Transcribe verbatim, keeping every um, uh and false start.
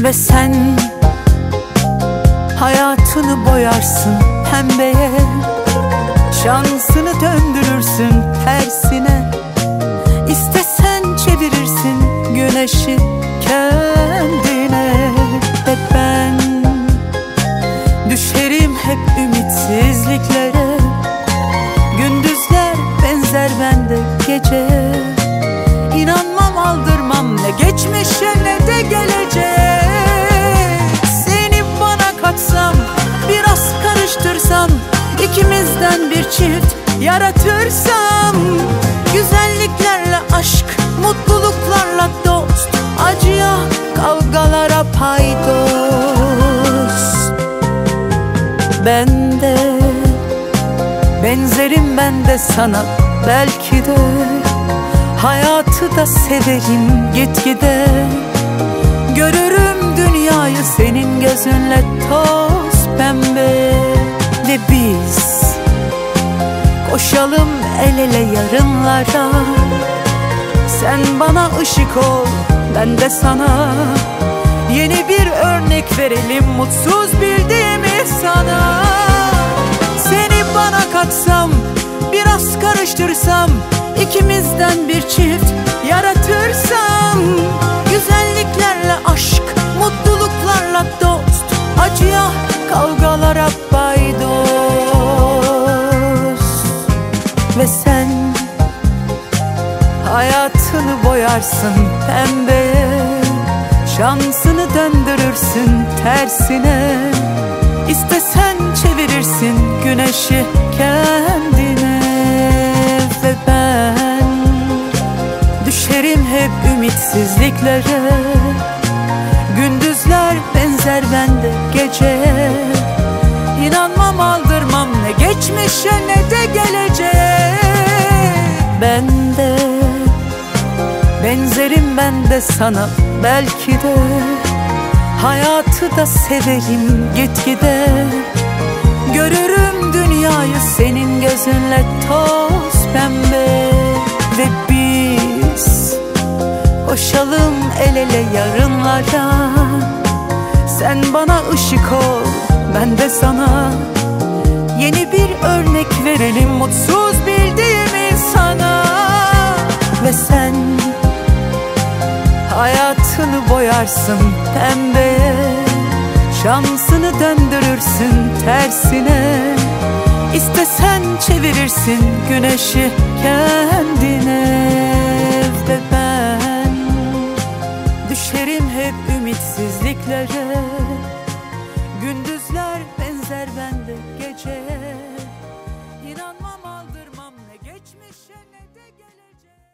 Ve sen hayatını boyarsın pembeye, şansını döndürürsün tersine. İstesen çevirirsin güneşi kendine. Ve ben düşerim hep ümitsizliklere. Gündüzler benzer bende geceye. İnanmam, aldırmam ne geçmişe ne de geleceğe. Seni bana katsam, biraz karıştırsam, İkimizden bir çift yaratırsam, güzelliklerle aşk, mutluluklarla dost, acıya, kavgalara paydos. Ben de benzerim, ben de sana belki de. Hayatı da severim gitgide. Görürüm dünyayı senin gözünle toz pembe. Ve biz koşalım el ele yarınlara. Sen bana ışık ol, ben de sana. Yeni bir örnek verelim mutsuz bildiğimi sana. Seni bana katsam, biraz karıştırsam, İkimizden bir çift yaratırsam, güzelliklerle aşk, mutluluklarla dost, acıya, kavgalara paydos. Ve sen hayatını boyarsın pembeye, şansını döndürürsün tersine. İstesen çevirirsin güneşi kendine. Ve ben düşerim hep ümitsizliklere. Gündüzler benzer bende geceye. İnanmam, aldırmam ne geçmişe ne de geleceğe. Ben de benzerim, ben de sana belki de. Hayatı da severim gitgide. Görürüm dünyayı senin gözünle toz pembe. Ve biz koşalım el ele yarınlara. Sen bana ışık ol, ben de sana. Yeni bir örnek verelim mutsuz bildiğimi sana. Ve sen hayatını boyarsın pembeye, şansını döndürürsün tersine. İstesen çevirirsin güneşi kendine. Ve ben düşerim hep ümitsizliklere.